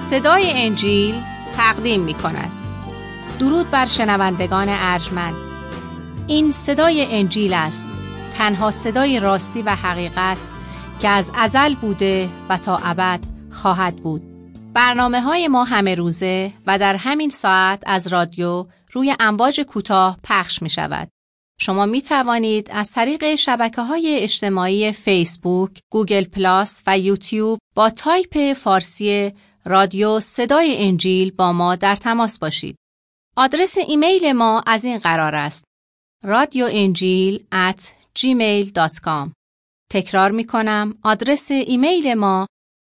صدای انجیل تقدیم می کند. درود بر شنوندگان ارجمند. این صدای انجیل است، تنها صدای راستی و حقیقت که از ازل بوده و تا ابد خواهد بود. برنامه‌های ما همه روزه و در همین ساعت از رادیو روی امواج کوتاه پخش می شود. شما می توانید از طریق شبکه‌های اجتماعی فیسبوک، گوگل پلاس و یوتیوب با تایپ فارسی رادیو صدای انجیل با ما در تماس باشید. آدرس ایمیل ما از این قرار است: radioenjil@gmail.com. تکرار می کنم، آدرس ایمیل ما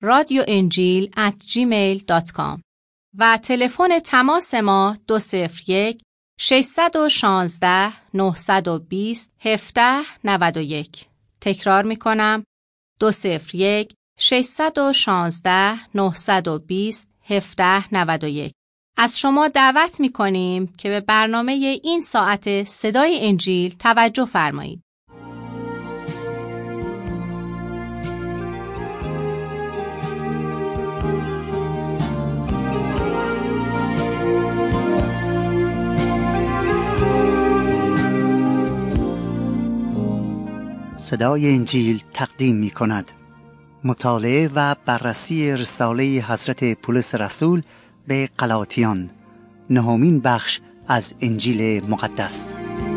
radioenjil@gmail.com و تلفن تماس ما 201 616 920 1791. تکرار می کنم، 201 616 920 1791. از شما دعوت می کنیم که به برنامه این ساعت صدای انجیل توجه فرمایید. صدای انجیل تقدیم می کند مطالعه و بررسی رساله حضرت پولس رسول به غلاطیان، نهمین بخش از انجیل مقدس.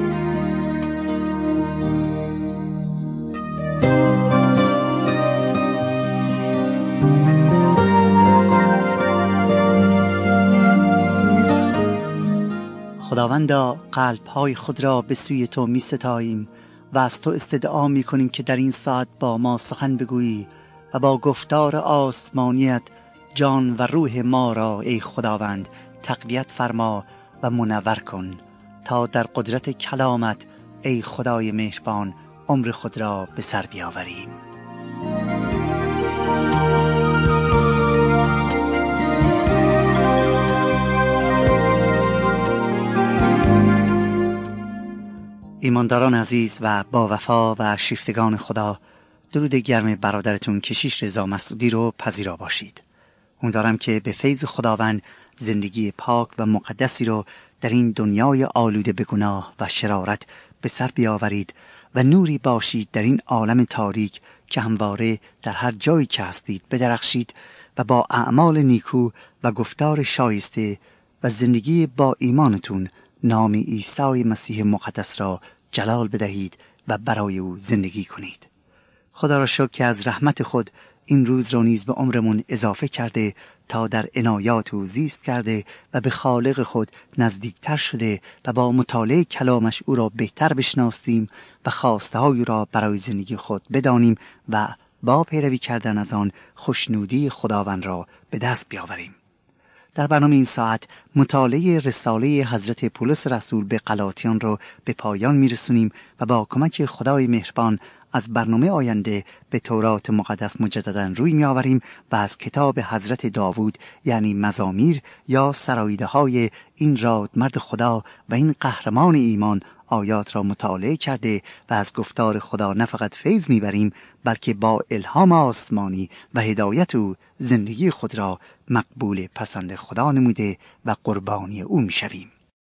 خداوندا، قلب‌های خود را به سوی تو می ستاییم و از تو استدعا می کنیم که در این ساعت با ما سخن بگویی و با گفتار آسمانیت جان و روح ما را ای خداوند تقویت فرما و منور کن تا در قدرت کلامت ای خدای مهربان عمر خود را به سر بیاوریم. ایمانداران عزیز و با وفا و شیفتگان خدا، درود گرم برادرتون کشیش رضا مسعودی رو پذیرا باشید. امیدوارم که به فیض خداوند زندگی پاک و مقدسی رو در این دنیای آلوده به گناه و شرارت به سر بیاورید و نوری باشید در این عالم تاریک که همواره در هر جایی که هستید بدرخشید و با اعمال نیکو و گفتار شایسته و زندگی با ایمانتون نام عیسی مسیح مقدس را جلال بدهید و برای او زندگی کنید. خدا را شکر که از رحمت خود این روز را نیز به عمرمون اضافه کرده تا در عنایات او زیست کرده و به خالق خود نزدیکتر شده و با مطالعه کلامش او را بهتر بشناسیم و خواسته های او را برای زندگی خود بدانیم و با پیروی کردن از آن خوشنودی خداوند را به دست بیاوریم. در برنامه این ساعت مطالعه رساله حضرت پولس رسول به غلاطیان را به پایان میرسونیم و با کمک خدای مهربان از برنامه آینده به تورات مقدس مجددا روی می‌آوریم و از کتاب حضرت داوود یعنی مزامیر یا سراییده های این رادمرد خدا و این قهرمان ایمان آیات را مطالعه کرده و از گفتار خدا نه فقط فیض می‌بریم بلکه با الهام آسمانی و هدایت او زندگی خود را مقبول پسند خدا نموده و قربانی او می‌شویم.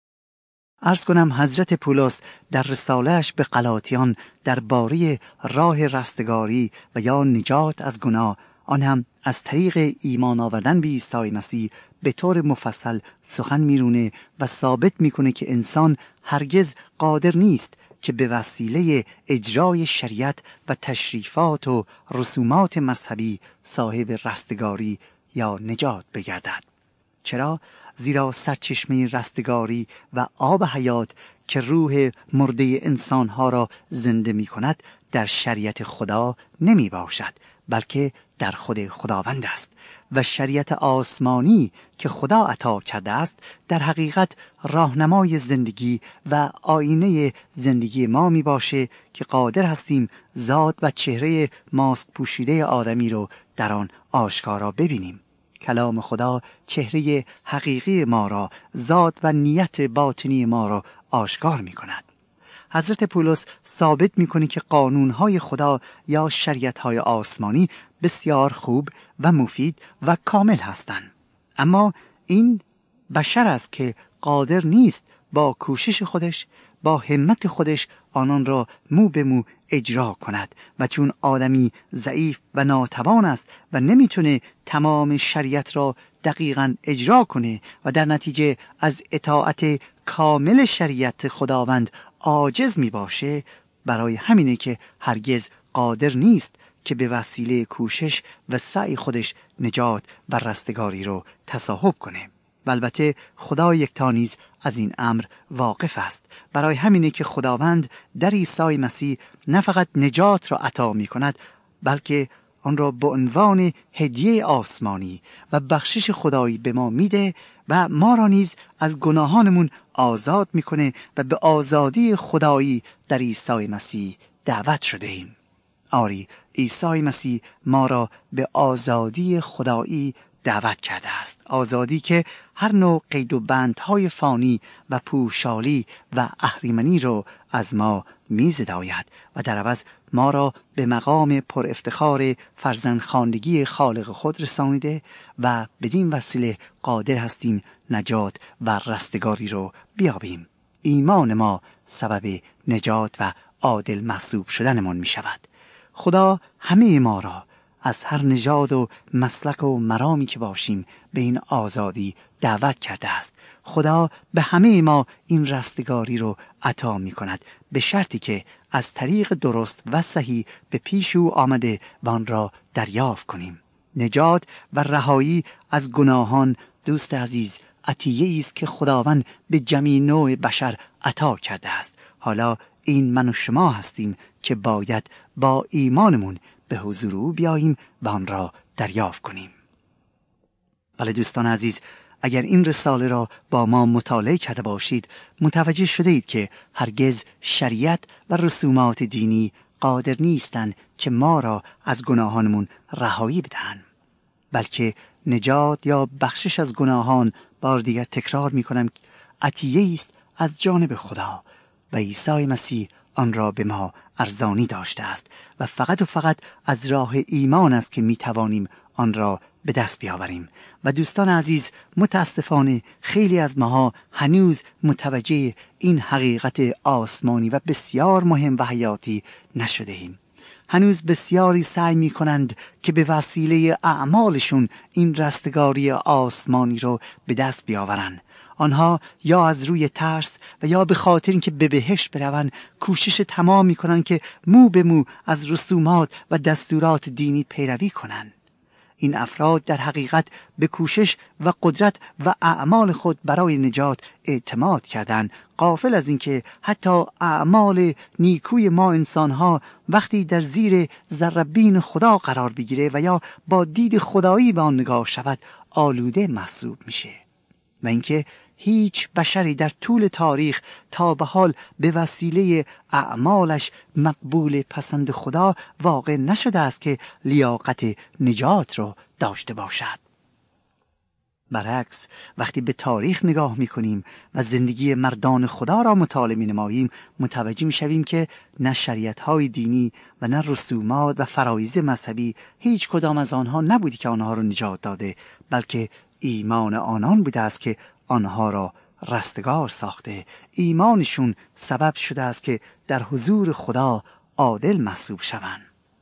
عرض کنم حضرت پولس در رساله‌اش به غلاطیان درباره راه رستگاری و یا نجات از گناه، آن هم از طریق ایمان آوردن به عیسی مسیح، به طور مفصل سخن میرونه و ثابت میکنه که انسان هرگز قادر نیست که به وسیله اجرای شریعت و تشریفات و رسومات مذهبی صاحب رستگاری یا نجات بگردد. چرا؟ زیرا سرچشمه رستگاری و آب حیات که روح مرده انسانها را زنده می کند در شریعت خدا نمی باشد، بلکه در خود خداوند است و شریعت آسمانی که خدا عطا کرده است در حقیقت راهنمای زندگی و آینه زندگی ما می باشه که قادر هستیم ذات و چهره ماسک پوشیده آدمی رو در آن آشکارا ببینیم. کلام خدا چهره حقیقی ما را، ذات و نیت باطنی ما را آشکار می کند. حضرت پولس ثابت می کنه که قانونهای خدا یا شریعتهای آسمانی بسیار خوب و مفید و کامل هستند. اما این بشر است که قادر نیست با کوشش خودش، با همت خودش آنان را مو به مو اجرا کند و چون آدمی ضعیف و ناتوان است و نمیتونه تمام شریعت را دقیقاً اجرا کنه و در نتیجه از اطاعت کامل شریعت خداوند عاجز می باشه، برای همینه که هرگز قادر نیست که به وسیله کوشش و سعی خودش نجات و رستگاری رو تصاحب کنه. و البته خدا یکتا نیز از این امر واقف است. برای همینه که خداوند در عیسی مسیح نه فقط نجات را عطا می کند، بلکه آن را به عنوان هدیه آسمانی و بخشش خدایی به ما میده و ما را نیز از گناهانمون آزاد میکنه و به آزادی خدایی در عیسی مسیح دعوت شده ایم. آری، عیسی مسیح ما را به آزادی خدایی دعوت کرده است. آزادی که هر نوع قید و بندهای فانی و پوشالی و اهریمنی رو از ما میزداید و در عوض ما را به مقام پر افتخار فرزندخواندگی خالق خود رسانیده و بدین وسیله قادر هستیم نجات و رستگاری رو بیابیم. ایمان ما سبب نجات و عادل محسوب شدنمان می شود. خدا همه ما را از هر نژاد و مسلک و مرامی که باشیم به این آزادی دعوت کرده است. خدا به همه ما این رستگاری رو عطا می کند به شرطی که از طریق درست و صحیح به پیش او آمده و آن را دریافت کنیم. نجات و رهایی از گناهان، دوست عزیز، عطیه‌ای است که خداوند به جمیع نوع بشر عطا کرده است. حالا این من و شما هستیم که باید با ایمانمون به حضور او بیاییم و آن را دریافت کنیم. بله دوستان عزیز، اگر این رساله را با ما مطالعه کرده باشید، متوجه شده اید که هرگز شریعت و رسومات دینی قادر نیستند که ما را از گناهانمون رهایی بدهند، بلکه نجات یا بخشش از گناهان، بار دیگر تکرار می کنم، عطیه است از جانب خدا و عیسی مسیح آن را به ما ارزانی داشته است و فقط از راه ایمان است که می توانیم آن را به دست بیاوریم. و دوستان عزیز، متاسفانه خیلی از ماها هنوز متوجه این حقیقت آسمانی و بسیار مهم و حیاتی نشده ایم. هنوز بسیاری سعی می کنند که به وسیله اعمالشون این رستگاری آسمانی رو به دست بیاورند. آنها یا از روی ترس و یا به خاطر اینکه به بهشت بروند کوشش تمام می کنند که مو به مو از رسومات و دستورات دینی پیروی کنند. این افراد در حقیقت به کوشش و قدرت و اعمال خود برای نجات اعتماد کردند، غافل از اینکه حتی اعمال نیکوی ما انسان‌ها وقتی در زیر ذره‌بین خدا قرار بگیره و یا با دید خدایی به آن نگاه شود، آلوده محسوب میشه و اینکه هیچ بشری در طول تاریخ تا به حال به وسیله اعمالش مقبول پسند خدا واقع نشده است که لیاقت نجات را داشته باشد. برعکس، وقتی به تاریخ نگاه می‌کنیم و زندگی مردان خدا را مطالعه می‌نماییم، متوجه می‌شویم که نه شریعت‌های دینی و نه رسومات و فرایض مذهبی هیچ کدام از آنها نبودی که آنها را نجات داده، بلکه ایمان آنان بوده است که آنها را رستگار ساخته. ایمانشون سبب شده است که در حضور خدا عادل محسوب شوند.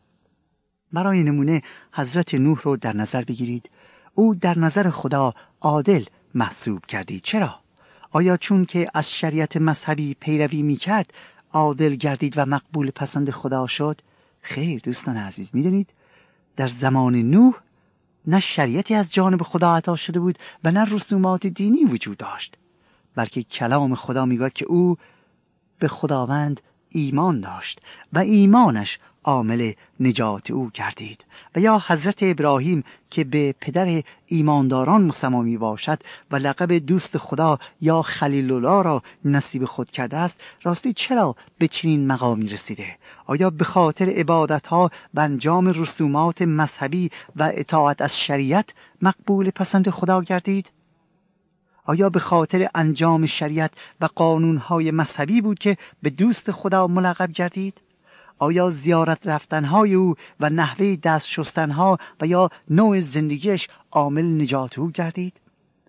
برای نمونه حضرت نوح رو در نظر بگیرید. او در نظر خدا عادل محسوب کردید. چرا؟ آیا چون که از شریعت مذهبی پیروی میکرد عادل گردید و مقبول پسند خدا شد؟ خیر دوستان عزیز، میدونید در زمان نوح نه شریعتی از جانب خدا عطا شده بود و نه رسومات دینی وجود داشت، بلکه کلام خدا میگوید که او به خداوند ایمان داشت و ایمانش عامل نجات او گردید. و یا حضرت ابراهیم که به پدر ایمانداران مسمی می باشد و لقب دوست خدا یا خلیل الله را نصیب خود کرده است، راستی چرا به چنین مقامی رسیده؟ آیا به خاطر عبادتها و انجام رسومات مذهبی و اطاعت از شریعت مقبول پسند خدا گردید؟ آیا به خاطر انجام شریعت و قانونهای مذهبی بود که به دوست خدا ملقب گردید؟ آیا زیارت رفتنهای او و نحوه دست شستنها و یا نوع زندگیش عامل نجات او گردید؟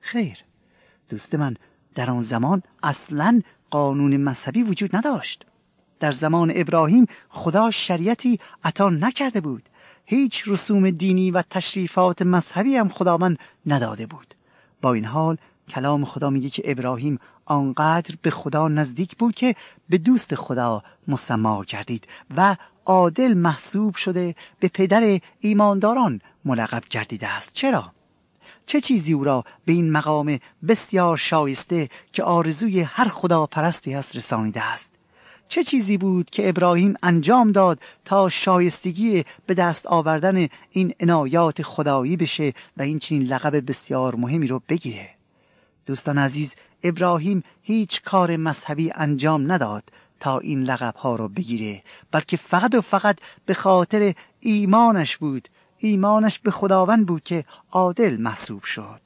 خیر دوست من، در آن زمان اصلاً قانون مذهبی وجود نداشت. در زمان ابراهیم خدا شریعتی عطا نکرده بود. هیچ رسوم دینی و تشریفات مذهبی هم خداوند نداده بود. با این حال کلام خدا میگه که ابراهیم آنقدر به خدا نزدیک بود که به دوست خدا مسما گردید و عادل محسوب شده به پدر ایمانداران ملقب گردیده است. چرا؟ چه چیزی او را به این مقام بسیار شایسته که آرزوی هر خدا پرستی است رسانیده است؟ چه چیزی بود که ابراهیم انجام داد تا شایستگی به دست آوردن این عنایات خدایی بشه و این چنین لقب بسیار مهمی رو بگیره؟ دوستان عزیز، ابراهیم هیچ کار مذهبی انجام نداد تا این لقب ها رو بگیره، بلکه فقط و فقط به خاطر ایمانش بود. ایمانش به خداوند بود که عادل محسوب شد.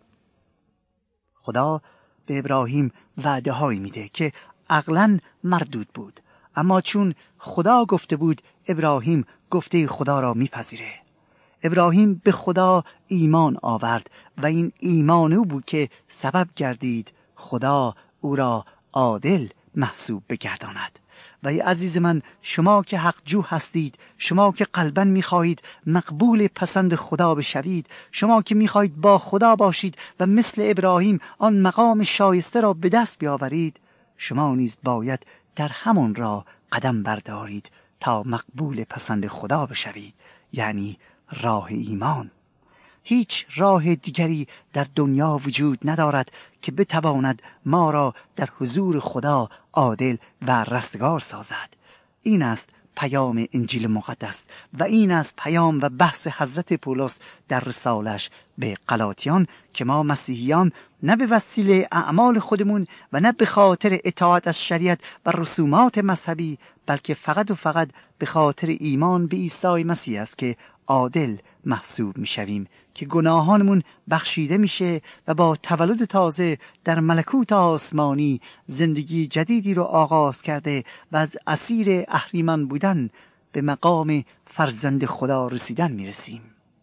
خدا به ابراهیم وعده هایی میده که عقلاً مردود بود، اما چون خدا گفته بود ابراهیم گفته خدا را میپذیره. ابراهیم به خدا ایمان آورد و این ایمان او بود که سبب گردید خدا او را عادل محسوب بگرداند. و ای عزیز من، شما که حق جو هستید، شما که قلباً میخواهید مقبول پسند خدا بشوید، شما که میخواهید با خدا باشید و مثل ابراهیم آن مقام شایسته را به دست بیاورید، شما نیز باید در همان راه قدم بردارید تا مقبول پسند خدا بشوید، یعنی راه ایمان. هیچ راه دیگری در دنیا وجود ندارد که بتواند ما را در حضور خدا عادل و رستگار سازد. این است پیام انجیل مقدس و این است پیام و بحث حضرت پولس در رسالش به غلاطیان که ما مسیحیان نه به وسیله اعمال خودمون و نه به خاطر اطاعت از شریعت و رسومات مذهبی، بلکه فقط و فقط به خاطر ایمان به عیسی مسیح است که عادل محسوب میشویم، که گناهانمون بخشیده میشه و با تولد تازه در ملکوت آسمانی زندگی جدیدی رو آغاز کرده و از اسیر اهریمن بودن به مقام فرزند خدا رسیدن میرسیم.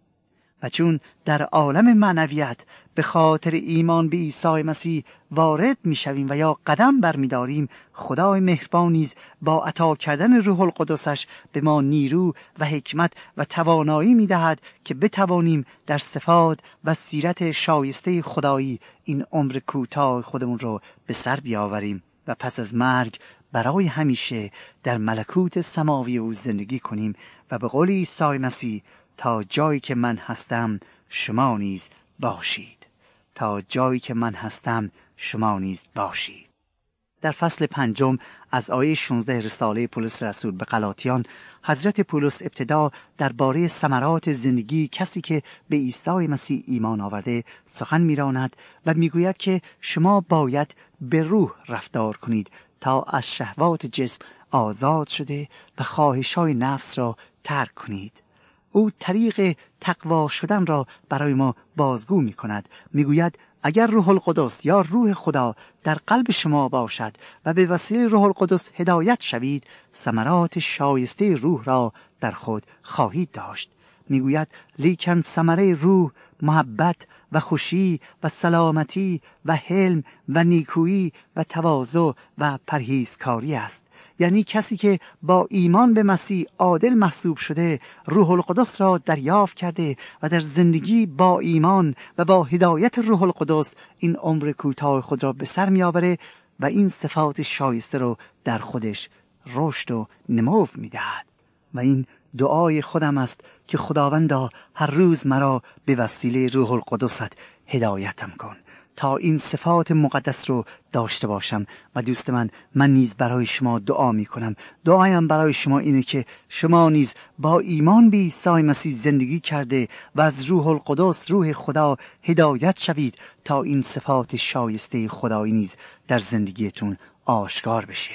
و چون در عالم معنویت به خاطر ایمان به عیسی مسیح وارد میشویم و یا قدم برمیداریم، خدای مهربان نیز با عطا کردن روح القدسش به ما نیرو و حکمت و توانایی میدهد که بتوانیم در صفات و سیرت شایسته خدایی این عمر کوتاه خودمون رو به سر بیاوریم و پس از مرگ برای همیشه در ملکوت سماوی او زندگی کنیم و به قول عیسی مسیح تا جایی که من هستم شما نیز باشید. تا جایی که من هستم شما نیز باشید. در فصل 5 از آیه 16 رساله پولس رسول به غلاطیان، حضرت پولس ابتدا درباره ثمرات زندگی کسی که به عیسی مسیح ایمان آورده سخن می‌راند و میگوید که شما باید به روح رفتار کنید تا از شهوات جسم آزاد شده و خواهش‌های نفس را ترک کنید. او طریق تقوا شدن را برای ما بازگو می کند. می گوید اگر روح القدس یا روح خدا در قلب شما باشد و به وسیله روح القدس هدایت شوید، ثمرات شایسته روح را در خود خواهید داشت. می گوید لیکن ثمره روح محبت و خوشی و سلامتی و حلم و نیکویی و تواضع و پرهیزکاری است. یعنی کسی که با ایمان به مسیح عادل محسوب شده، روح القدس را دریافت کرده و در زندگی با ایمان و با هدایت روح القدس این عمر کوتاه خود را به سر می‌آوره و این صفات شایسته را در خودش رشد و نمو می‌دهد. و این دعای خودم است که خداوندا هر روز مرا به وسیله روح القدست هدایتم کن تا این صفات مقدس رو داشته باشم. و دوست من نیز برای شما دعا می کنم. دعایم برای شما اینه که شما نیز با ایمان به عیسی مسیح زندگی کرده و از روح القدس روح خدا هدایت شوید تا این صفات شایسته خدایی نیز در زندگیتون آشکار بشه.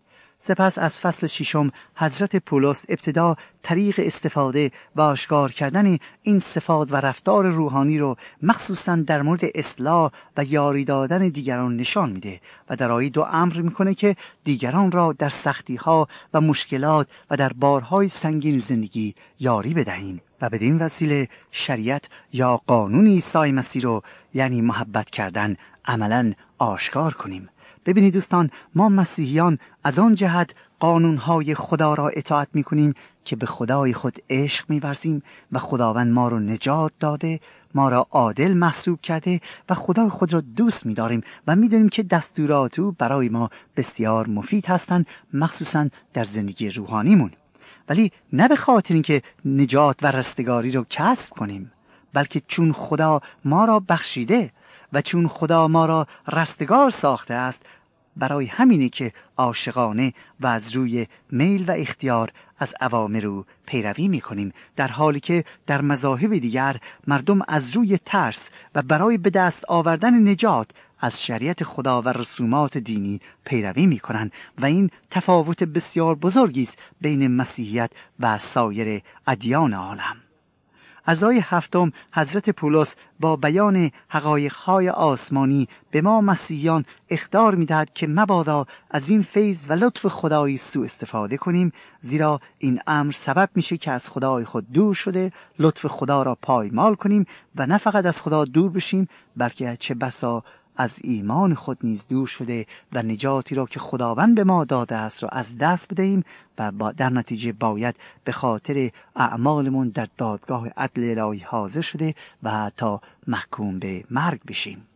سپس از فصل 6 حضرت پولس ابتدا طریق استفاده و آشکار کردن این صفات و رفتار روحانی رو مخصوصاً در مورد اصلاح و یاری دادن دیگران نشان میده و در آیه 2 امر میکنه که دیگران را در سختی‌ها و مشکلات و در بارهای سنگین زندگی یاری بدهیم. و بدین وسیله شریعت یا قانون عیسی مسیح رو یعنی محبت کردن عملاً آشکار کنیم. ببینید دوستان، ما مسیحیان از آن جهت قانونهای خدا را اطاعت می‌کنیم که به خدای خود عشق می‌ورزیم و خداوند ما را نجات داده، ما را عادل محسوب کرده و خدای خود را دوست می‌داریم و می‌دونیم که دستورات او برای ما بسیار مفید هستند، مخصوصاً در زندگی روحانیمون. ولی نه به خاطر اینکه نجات و رستگاری رو کسب کنیم، بلکه چون خدا ما را بخشیده و چون خدا ما را رستگار ساخته است، برای همینه که عاشقانه و از روی میل و اختیار از اوامر او پیروی می‌کنیم، در حالی که در مذاهب دیگر مردم از روی ترس و برای به دست آوردن نجات از شریعت خدا و رسومات دینی پیروی می‌کنند و این تفاوت بسیار بزرگی است بین مسیحیت و سایر ادیان عالم. از آیه 7 حضرت پولس با بیان حقایق‌های آسمانی به ما مسیحیان اخطار می‌دهد که مبادا از این فیض و لطف خدایی سوء استفاده کنیم، زیرا این امر سبب میشه که از خدای خود دور شده لطف خدا را پایمال کنیم و نه فقط از خدا دور بشیم، بلکه چه بسا از ایمان خود نیز دور شده و نجاتی را که خداوند به ما داده است را از دست بدهیم و در نتیجه باید به خاطر اعمالمون در دادگاه عدل الهی حاضر شده و حتی محکوم به مرگ بشیم.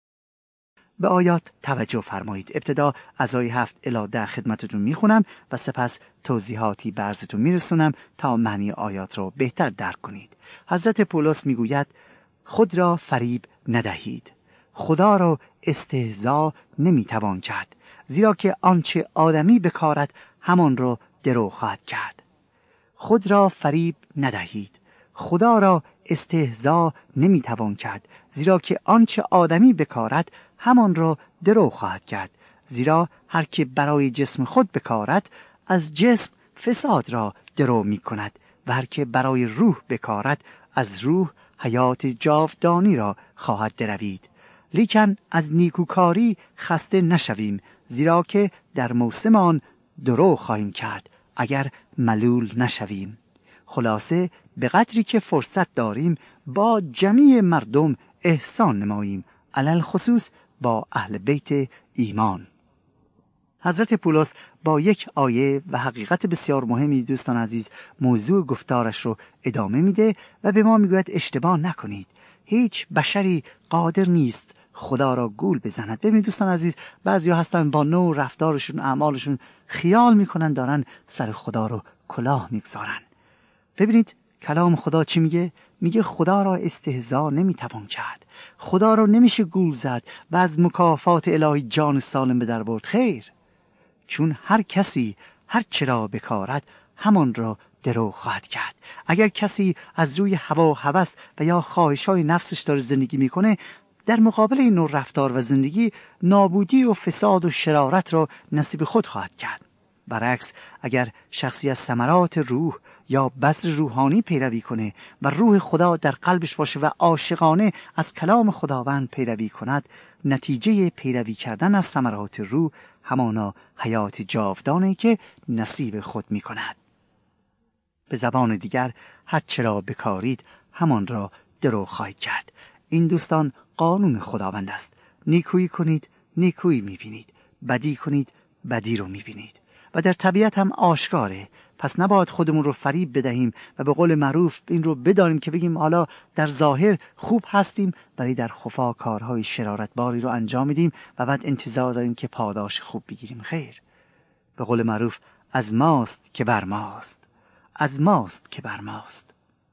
به آیات توجه فرمایید. ابتدا از آیه 7 الی 10 خدمتتون میخونم و سپس توضیحاتی به عرضتون میرسونم تا معنی آیات را بهتر درک کنید. حضرت پولس میگوید خود را فریب ندهید، خدا را استهزا نمیتوان کرد، زیرا که آنچه آدمی بکارد همان را درو خواهد کرد. خود را فریب ندهید، خدا را استهزا نمیتوان کرد، زیرا که آنچه آدمی بکارد همان را درو خواهد کرد. زیرا هر که برای جسم خود بکارد از جسم فساد را درو میکند و هر که برای روح بکارد از روح حیات جاودانی را خواهد دروید. لیکن از نیکوکاری خسته نشویم، زیرا که در موسم آن درو خواهیم کرد اگر ملول نشویم. خلاصه به قدری که فرصت داریم با جمیع مردم احسان نماییم، علل خصوص با اهل بیت ایمان. حضرت پولس با یک آیه و حقیقت بسیار مهمی دوستان عزیز موضوع گفتارش رو ادامه میده و به ما میگوید اشتباه نکنید، هیچ بشری قادر نیست خدا را گول بزند. ببینید دوستان عزیز، بعضیا هستن با نوع رفتارشون اعمالشون خیال میکنن دارن سر خدا رو کلاه میگذارن. ببینید کلام خدا چی میگه؟ میگه خدا را استهزا نمیتوان کرد، خدا را نمیشه گول زد و از مکافات الهی جان سالم به در برد. خیر، چون هر کسی هر چرا بکارد همان را درو خواهد کرد. اگر کسی از روی هوا و هوس و یا خواهش‌های نفسش داره زندگی میکنه، در مقابل این نوع رفتار و زندگی نابودی و فساد و شرارت را نصیب خود خواهد کرد. برعکس اگر شخصی از ثمرات روح یا بذر روحانی پیروی کنه و روح خدا در قلبش باشه و عاشقانه از کلام خداوند پیروی کند، نتیجه پیروی کردن از ثمرات روح همانا حیات جاودانه که نصیب خود می کند. به زبان دیگر هر چرا بکارید همان را درو خواهید کرد. این دوستان قانون خداوند است. نیکویی کنید نیکویی میبینید، بدی کنید بدی رو میبینید و در طبیعت هم آشکاره. پس نباید خودمون رو فریب بدهیم و به قول معروف این رو بداریم که بگیم حالا در ظاهر خوب هستیم ولی در خفا کارهای شرارتباری رو انجام میدیم و بعد انتظار داریم که پاداش خوب بگیریم. خیر، به قول معروف از ماست که بر ماست، از ماست که بر ماست.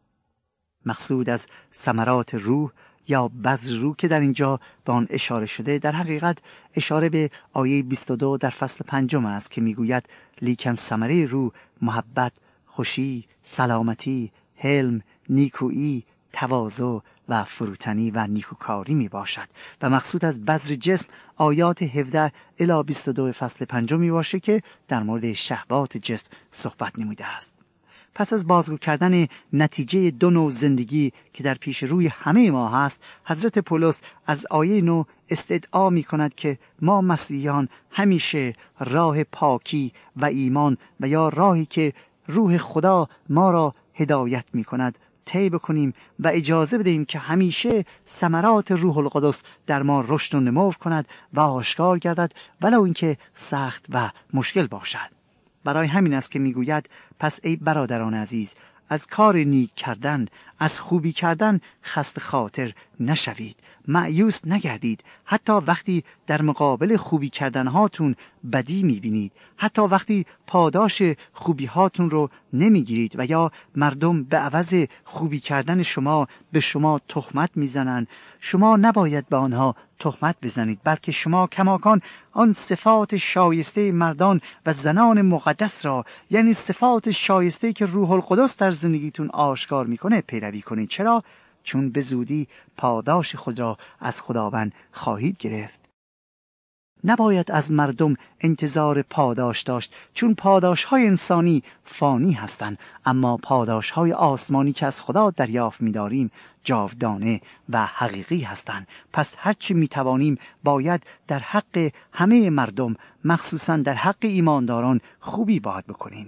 مقصود از ثمرات روح یا بذر روح که در اینجا به آن اشاره شده در حقیقت اشاره به آیه 22 در فصل 5 است که میگوید لیکن ثمره روح محبت، خوشی، سلامتی، حلم، نیکویی، تواضع و فروتنی و نیکوکاری می باشد و مقصود از بذر جسم آیات 17 الی 22 فصل 5 می باشه که در مورد شهوات جسم صحبت نموده است. پس از بازگو کردن نتیجه دو نوع زندگی که در پیش روی همه ما هست، حضرت پولس از آیه 9 استدعا می کند که ما مسیحیان همیشه راه پاکی و ایمان و یا راهی که روح خدا ما را هدایت می کند طی بکنیم و اجازه بدهیم که همیشه ثمرات روح القدس در ما رشد و نمو کند و آشکار گردد، ولو اینکه سخت و مشکل باشد. برای همین است که میگوید پس ای برادران عزیز، از کار نیک کردن، از خوبی کردن خسته خاطر نشوید، مایوس نگردید. حتی وقتی در مقابل خوبی کردن هاتون بدی میبینید، حتی وقتی پاداش خوبی هاتون رو نمیگیرید و یا مردم به عوض خوبی کردن شما به شما تهمت میزنن، شما نباید به آنها تهمت بزنید، بلکه شما کماکان آن صفات شایسته مردان و زنان مقدس را، یعنی صفات شایسته که روح القدس در زندگیتون آشکار میکنه، پیروی کنید. چرا؟ چون به زودی پاداش خود را از خداوند خواهید گرفت. نباید از مردم انتظار پاداش داشت، چون پاداش‌های انسانی فانی هستند، اما پاداش‌های آسمانی که از خدا دریافت می‌داریم جاودانه و حقیقی هستند. پس هرچی می‌توانیم باید در حق همه مردم، مخصوصاً در حق ایمانداران خوبی باید بکنیم.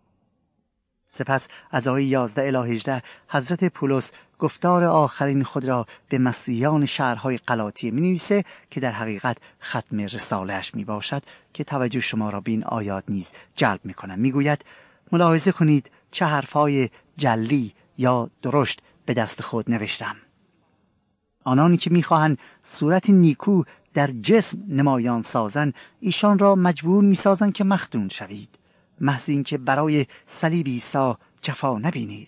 سپس از آیه 11 الی 18 حضرت پولس گفتار آخرین خود را به مسیحیان شهرهای غلاطیه می‌نویسه که در حقیقت ختم رساله‌اش میباشد که توجه شما را به این آیات نیز جلب می‌کنم. میگوید ملاحظه کنید چه حرفهای جلی یا درشت به دست خود نوشتم. آنانی که می‌خواهند صورت نیکو در جسم نمایان سازند، ایشان را مجبور می‌سازند که مختون شوید، محض اینکه برای صلیب عیسی جفا نبینید.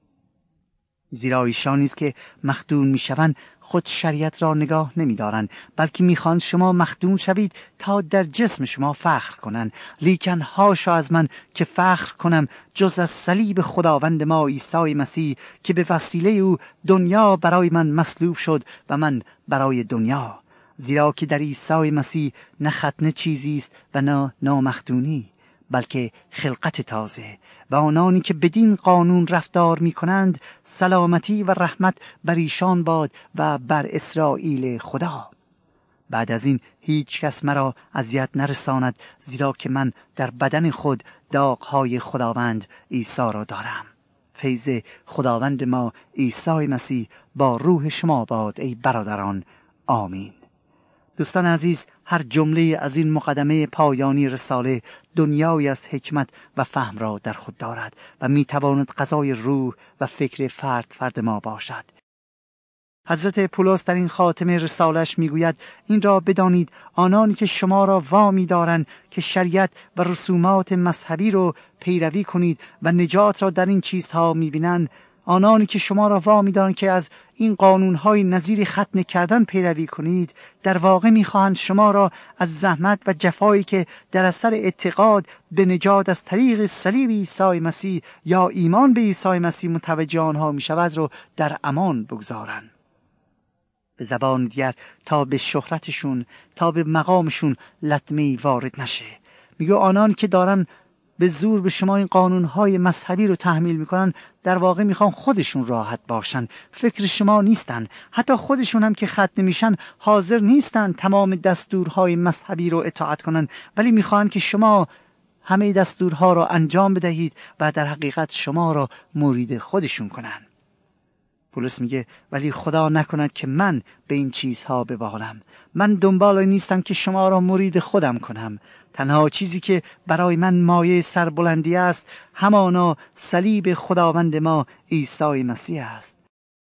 زیرا ایشان نیست که مختون میشوند خود شریعت را نگاه نمی‌دارند، بلکه میخوان شما مختون شوید تا در جسم شما فخر کنند. لیکن حاشا از من که فخر کنم جز از صلیب خداوند ما عیسی مسیح، که به وسیله او دنیا برای من مصلوب شد و من برای دنیا. زیرا که در عیسی مسیح نه ختنه چیزی است و نه نامختونی، بلکه خلقت تازه. و آنانی که بدین قانون رفتار می کنند، سلامتی و رحمت بر ایشان باد و بر اسرائیل خدا. بعد از این هیچ کس مرا اذیت نرساند، زیرا که من در بدن خود داغ‌های خداوند عیسی را دارم. فیض خداوند ما عیسی مسیح با روح شما باد ای برادران. آمین. دوستان عزیز، هر جمله از این مقدمه پایانی رساله دنیایی از حکمت و فهم را در خود دارد و میتواند غذای روح و فکر فرد ما باشد. حضرت پولس در این خاتمه رسالش میگوید این را بدانید آنانی که شما را وامی دارند که شریعت و رسومات مذهبی رو پیروی کنید و نجات را در این چیزها میبینند، آنانی که شما را وامی دارند که از این قانون‌های نظیر ختنه کردن پیروی کنید، در واقع می‌خواهند شما را از زحمت و جفایی که در اثر اعتقاد به نجات از طریق صلیب عیسی مسیح یا ایمان به عیسی مسیح متوجه آنها می‌شود رو در امان بگذارند. به زبان دیگر تا به شهرتشون، تا به مقامشون لطمه‌ای وارد نشه. میگه آنان که دارن به زور به شما این قانونهای مذهبی رو تحمیل میکنن، در واقع میخوان خودشون راحت باشن، فکر شما نیستن. حتی خودشون هم که ختنه میشن حاضر نیستن تمام دستورهای مذهبی رو اطاعت کنن، ولی میخوان که شما همه دستورها رو انجام بدهید و در حقیقت شما را مرید خودشون کنن. پولس میگه ولی خدا نکند که من به این چیزها ببالم. من دنبال نیستم که شما را مرید خودم کنم. تنها چیزی که برای من مایه سربلندی است همانا صلیب خداوند ما عیسی مسیح است.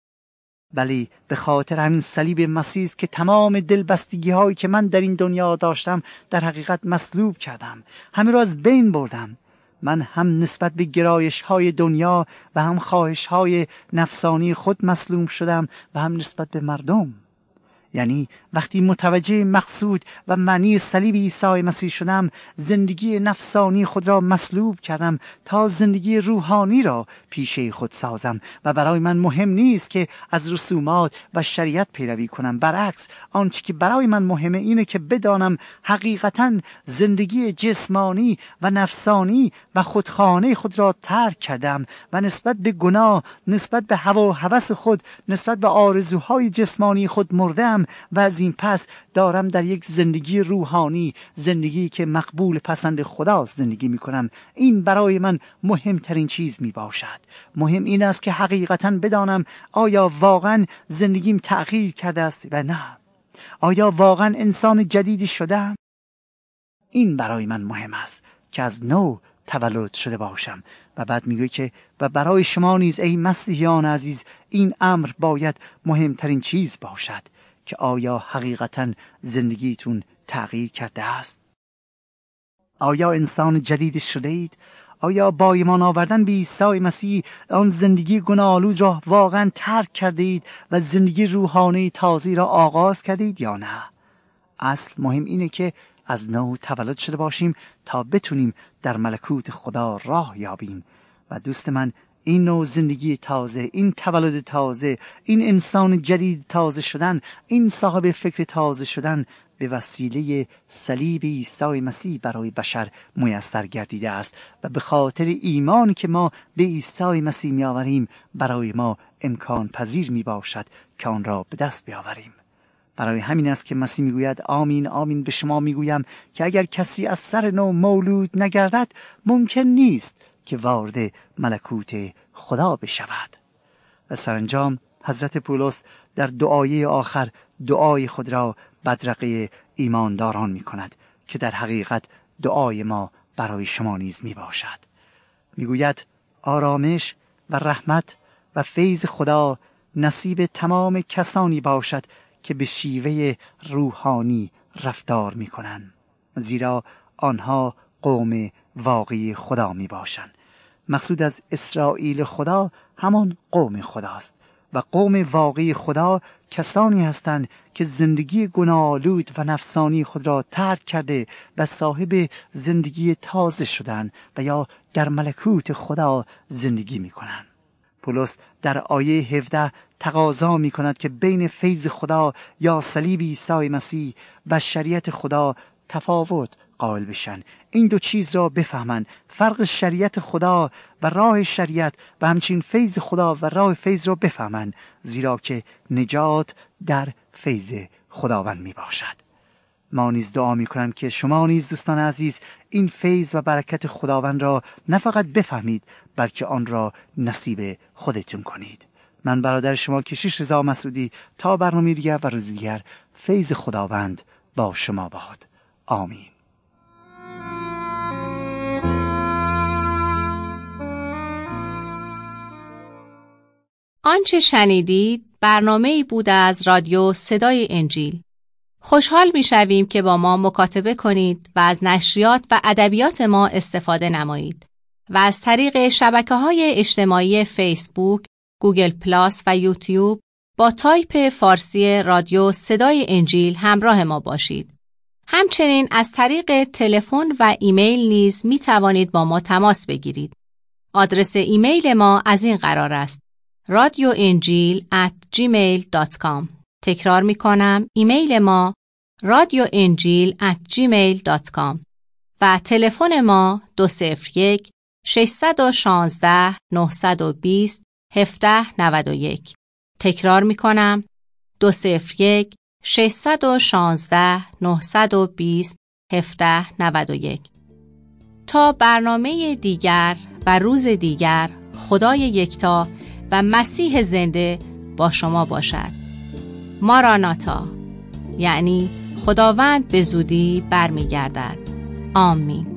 ولی به خاطر همین صلیب مسیح است که تمام دلبستگی هایی که من در این دنیا داشتم در حقیقت مصلوب کردم، همه را از بین بردم. من هم نسبت به گرایش های دنیا و هم خواهش های نفسانی خود مظلوم شدم و هم نسبت به مردم. یعنی وقتی متوجه مقصود و معنی صلیب عیسی مسیح شدم، زندگی نفسانی خود را مصلوب کردم تا زندگی روحانی را پیشه خود سازم و برای من مهم نیست که از رسومات و شریعت پیروی کنم. برعکس، آنچه که برای من مهمه اینه که بدانم حقیقتاً زندگی جسمانی و نفسانی و خودخانه خود را ترک کردم و نسبت به گناه، نسبت به هوا و هوس خود، نسبت به آرزوهای جسمانی خود مردم شدم و از این پس دارم در یک زندگی روحانی، زندگی که مقبول پسند خداست زندگی می کنم. این برای من مهمترین چیز می باشد. مهم این است که حقیقتاً بدانم آیا واقعاً زندگیم تغییر کرده است و نه. آیا واقعاً انسان جدیدی شدم؟ این برای من مهم است که از نو تولد شده باشم. و بعد میگه که و برای شما نیز ای مسیحیان عزیز این امر باید مهمترین چیز باشد که آیا حقیقتاً زندگیتون تغییر کرده است؟ آیا انسان جدید شده اید؟ آیا با ایمان آوردن به عیسی مسیح آن زندگی گناه‌آلود را واقعاً ترک کرده اید و زندگی روحانی تازه را آغاز کرده اید یا نه؟ اصل مهم اینه که از نو تولد شده باشیم تا بتونیم در ملکوت خدا راه یابیم. و دوست من، این نوع زندگی تازه، این تولد تازه، این انسان جدید تازه شدن، این صاحب فکر تازه شدن به وسیله صلیب عیسی مسیح برای بشر میسر گردیده است و به خاطر ایمانی که ما به عیسی مسیح میآوریم برای ما امکان پذیر می باشد که آن را به دست بیاوریم. برای همین است که مسیح میگوید آمین آمین به شما میگویم که اگر کسی از سر نو مولود نگردد ممکن نیست که وارد ملکوت خدا بشود. و سرانجام حضرت پولس در دعای آخر دعای خود را بدرقه ایمانداران می کند که در حقیقت دعای ما برای شما نیز می باشد. می گوید آرامش و رحمت و فیض خدا نصیب تمام کسانی باشد که به شیوه روحانی رفتار می کنند، زیرا آنها قوم واقعی خدا می باشند. مقصود از اسرائیل خدا همان قوم خداست و قوم واقعی خدا کسانی هستند که زندگی گناه‌آلود و نفسانی خود را ترک کرده و صاحب زندگی تازه شدن و یا در ملکوت خدا زندگی می کنند. پولس در آیه 17 تقاضا می کند که بین فیض خدا یا صلیب عیسی مسیح و شریعت خدا تفاوت قائل بشن. این دو چیز را بفهمن، فرق شریعت خدا و راه شریعت و همچنین فیض خدا و راه فیض را بفهمن، زیرا که نجات در فیض خداوند می باشد. ما نیز دعا می کنم که شما نیز دوستان عزیز این فیض و برکت خداوند را نه فقط بفهمید بلکه آن را نصیب خودتون کنید. من برادر شما کشیش رضا مسعودی تا برنامه دیگر و روز دیگر فیض خداوند با شما باد. آمین. آنچه شنیدید برنامه‌ای بود از رادیو صدای انجیل. خوشحال می‌شویم که با ما مکاتبه کنید و از نشریات و ادبیات ما استفاده نمایید و از طریق شبکه‌های اجتماعی فیسبوک، گوگل پلاس و یوتیوب با تایپ فارسی رادیو صدای انجیل همراه ما باشید. همچنین از طریق تلفن و ایمیل نیز می توانید با ما تماس بگیرید. آدرس ایمیل ما از این قرار است: radioinjil@gmail.com. تکرار می کنم، ایمیل ما radioinjil@gmail.com و تلفن ما 201 616 920 1791. تکرار می کنم، 201 616 920 1791. تا برنامه دیگر و روز دیگر، خدای یکتا و مسیح زنده با شما باشد. ماراناتا، یعنی خداوند به زودی برمیگردد. آمین.